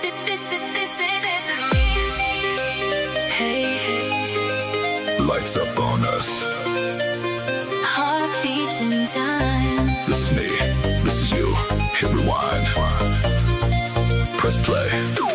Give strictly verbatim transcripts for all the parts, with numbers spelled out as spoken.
This is, this is, this is me. Hey, Lights up on us. heartbeats in time. This is me, this is you. Hit rewind. Press play.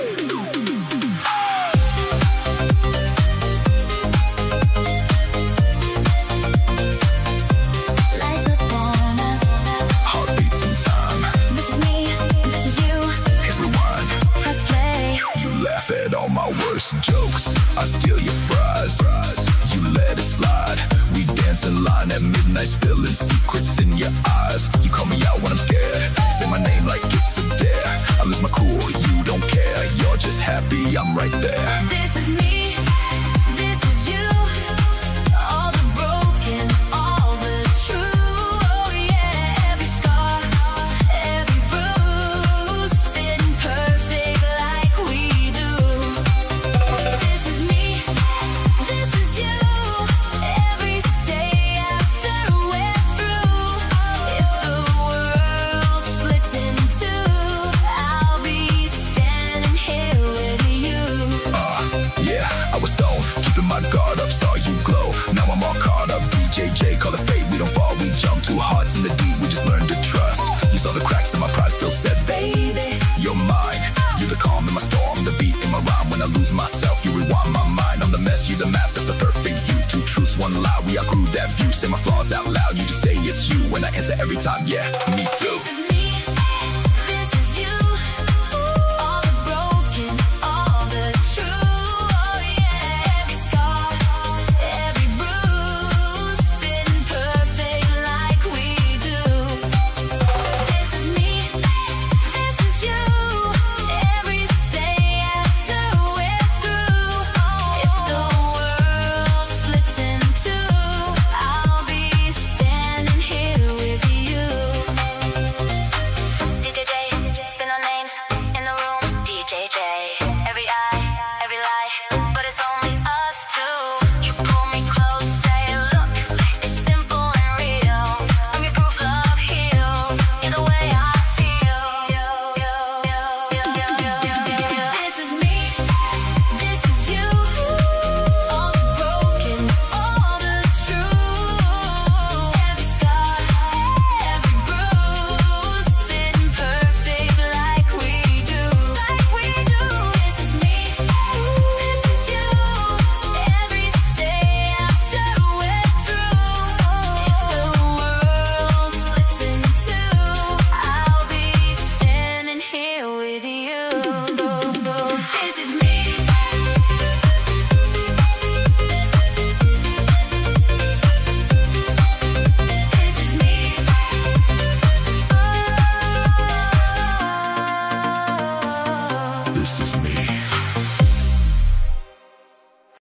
Lights up on us. Heartbeats in time. This is me, this is you. Hit rewind. Press play. You laugh at all my worst jokes. I steal your fries. You let it slide. We dance in line at midnight, spilling secrets in your eyes. You call me out when I'm scared. Say my name like it's a dare. I lose my cool, you don't care. You're just happy, I'm right there. This is me, this is you. All the broken, all the true. Oh yeah, every scar, every bruise, fitting perfect like we do. This is me, this is you. Every stay after we're through. If the world splits in two, I'll be standing here with you. Uh, yeah, I was stoned, keeping my guard up, saw you glow. Now I'm all caught up, D J J, call it fate. We don't fall, we jump two hearts in the deep. We just learned to trust. You saw the cracks in my pride, still said, baby, you're mine. You're the calm in my storm, the beat in my rhyme. When I lose myself, you rewind my mind. I'm the mess, you the map, that's the perfect view. Two truths, one lie, we outgrew that view. Say my flaws out loud, you just say it's you. When I answer every time, yeah, me.